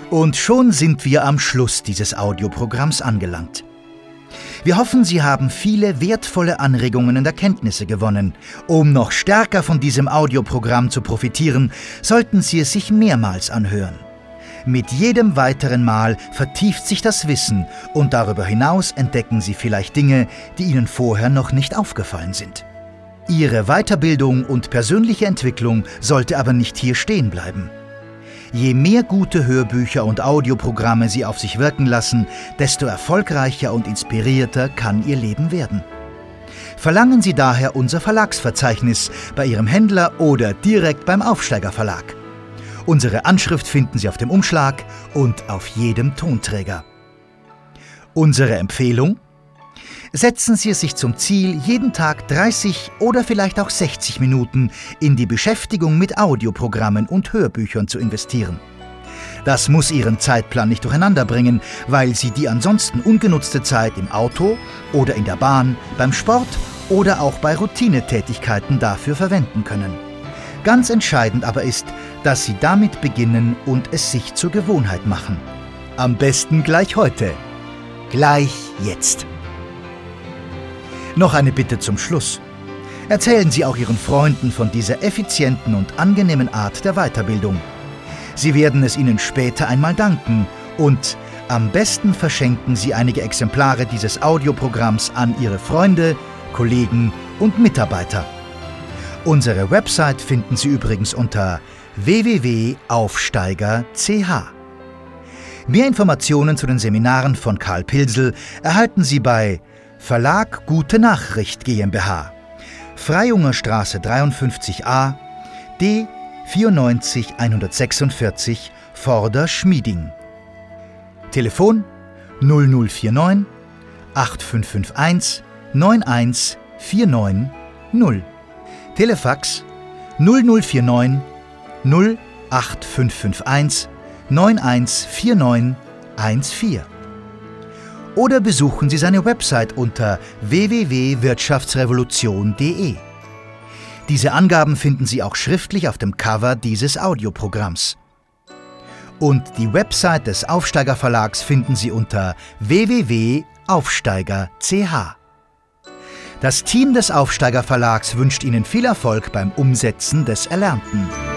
Und schon sind wir am Schluss dieses Audioprogramms angelangt. Wir hoffen, Sie haben viele wertvolle Anregungen und Erkenntnisse gewonnen. Um noch stärker von diesem Audioprogramm zu profitieren, sollten Sie es sich mehrmals anhören. Mit jedem weiteren Mal vertieft sich das Wissen und darüber hinaus entdecken Sie vielleicht Dinge, die Ihnen vorher noch nicht aufgefallen sind. Ihre Weiterbildung und persönliche Entwicklung sollte aber nicht hier stehen bleiben. Je mehr gute Hörbücher und Audioprogramme Sie auf sich wirken lassen, desto erfolgreicher und inspirierter kann Ihr Leben werden. Verlangen Sie daher unser Verlagsverzeichnis bei Ihrem Händler oder direkt beim Aufsteiger Verlag. Unsere Anschrift finden Sie auf dem Umschlag und auf jedem Tonträger. Unsere Empfehlung? Setzen Sie es sich zum Ziel, jeden Tag 30 oder vielleicht auch 60 Minuten in die Beschäftigung mit Audioprogrammen und Hörbüchern zu investieren. Das muss Ihren Zeitplan nicht durcheinander bringen, weil Sie die ansonsten ungenutzte Zeit im Auto oder in der Bahn, beim Sport oder auch bei Routinetätigkeiten dafür verwenden können. Ganz entscheidend aber ist, dass Sie damit beginnen und es sich zur Gewohnheit machen. Am besten gleich heute. Gleich jetzt. Noch eine Bitte zum Schluss. Erzählen Sie auch Ihren Freunden von dieser effizienten und angenehmen Art der Weiterbildung. Sie werden es Ihnen später einmal danken und am besten verschenken Sie einige Exemplare dieses Audioprogramms an Ihre Freunde, Kollegen und Mitarbeiter. Unsere Website finden Sie übrigens unter www.aufsteiger.ch. Mehr Informationen zu den Seminaren von Karl Pilsel erhalten Sie bei Verlag Gute Nachricht GmbH, Freyungerstraße 53a, D 94146, Vorder-Schmieding. Telefon 0049 8551 91490. Telefax 0049 08551 914914. Oder besuchen Sie seine Website unter www.wirtschaftsrevolution.de. Diese Angaben finden Sie auch schriftlich auf dem Cover dieses Audioprogramms. Und die Website des Aufsteiger Verlags finden Sie unter www.aufsteiger.ch. Das Team des Aufsteiger Verlags wünscht Ihnen viel Erfolg beim Umsetzen des Erlernten.